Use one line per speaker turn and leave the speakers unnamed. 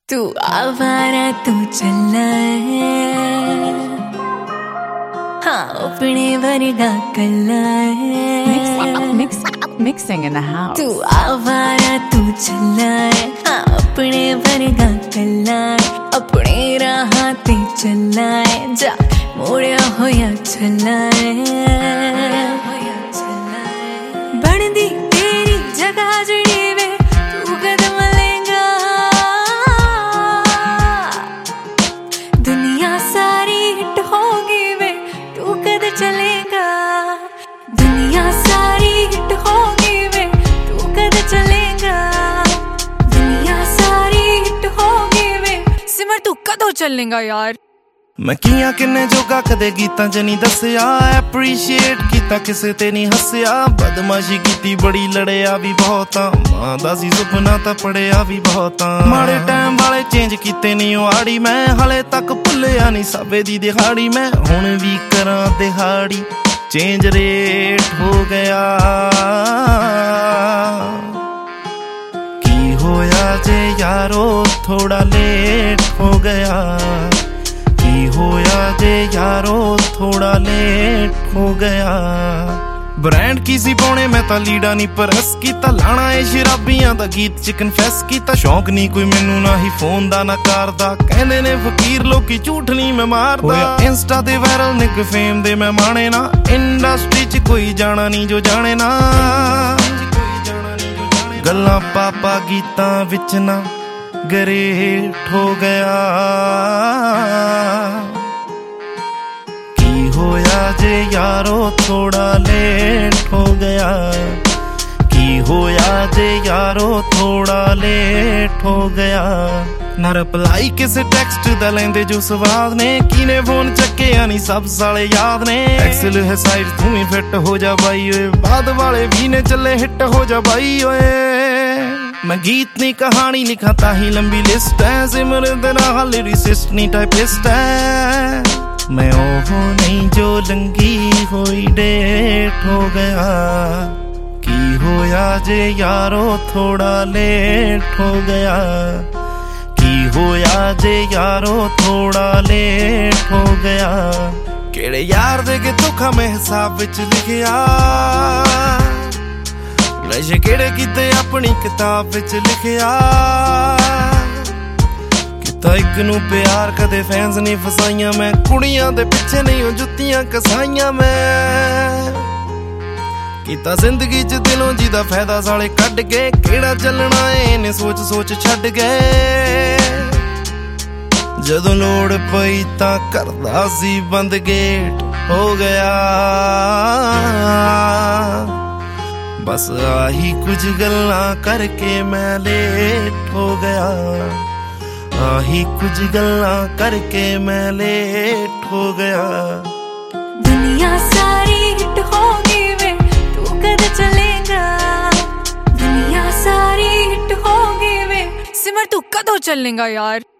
तू आवारा तू चला है, हाँ अपने वर्गा कला है।
Mixing in the house.
तू आवारा तू चला है, हाँ अपने वर्गा कला है। अपने राह ते चला है, जा मोड़िया होया चला है। बनदी तेरी जगह जड़ी वे तू कदम लेगा, दुनिया सारी हिट होगी वे तू कद चलेगा। दुनिया सारी हिट होगी वे तू कद चलेगा। दुनिया सारी हिट होगी वे सिमर तू कदों चलेगा यार।
मैं किया किन्ने जोगा कदे गीतां च नहीं दस्सिया, एप्रीशिएट कीता किसे ते नहीं हस्सिया। बदमाशी कीती बड़ी लड़िया भी बहुत, मां दा सी सुपना तां पढ़िया भी बहुत। माड़े टाइम वाले चेंज कीते नहीं आड़ी, मैं हले तक भुल्लिया नहीं साबे दी दिहाड़ी। मैं हुण भी करां दिहाड़ी, चेंज रेट हो गया। की होया जे यारो थोड़ा लेट हो गया। होया जे यारो थोड़ा लेट हो गया। ब्रांड की सी पाने मैं तां लीड़ा नहीं परस कीता, लाना है शराबियां दा गीत च कन्फेस कीता। शौक नहीं कोई मैनू ना ही फोन दा ना कार दा, कहंदे ने फकीर लोकी झूठ नहीं मैं मारदा। इंस्टा ते वायरल निक फेम दे मैं माने ना, इंडस्ट्री च कोई जाना नहीं जो जाने ना। गल्लां पापा गीतां विच ना गरेट हो गया। की होया जे यारो थोड़ा लेट हो गया। की होया जे यारो थोड़ा लेट हो गया। ना रिप्लाई किसे टेक्स्ट दा लेंदे जो स्वाद ने, कीने फोन चक्के यानी सब साले याद ने। एक्सेल है साइड तू ही फिट हो जा बाई ओए, बाद वाले भी ने चले हिट हो जा बाई ओए। मैं गीत नहीं कहानी लिखा ताही लंबी लिस्ट है, सिमर तेरा हाल लिरिसिस्ट नहीं टाइपिस्ट है। मैं ओहो नहीं जो लंगी होई डेट हो गया। की होया जे यारो थोड़ा लेट हो गया। की होया जे यारो थोड़ा लेट हो गया। केड़े यार दे के दुखा मैं हिसाब विच लिखिया, नशे केड़े कीते अपनी किताब विच लिखिया। किता इक नू प्यार कदे फैंस नहीं फसाइयां, मैं कुड़ियां दे पिछे नहीं हो जुत्तियां कसाइयां। मैं किता जिंदगी च दिलों जिदा फायदा साले कड के, केड़ा चलना है ने सोच सोच छड्ड गए। जदों लोड़ पई तां करदा सी बंद गेट हो गया। बस आही कुछ गल्लां करके मैं लेट हो गया। आही कुछ गल्लां करके मैं लेट हो गया।
दुनिया सारी हिट होगी वे तू कद चलेगा। दुनिया सारी हिट होगी वे सिमर तू कदों चलेगा यार।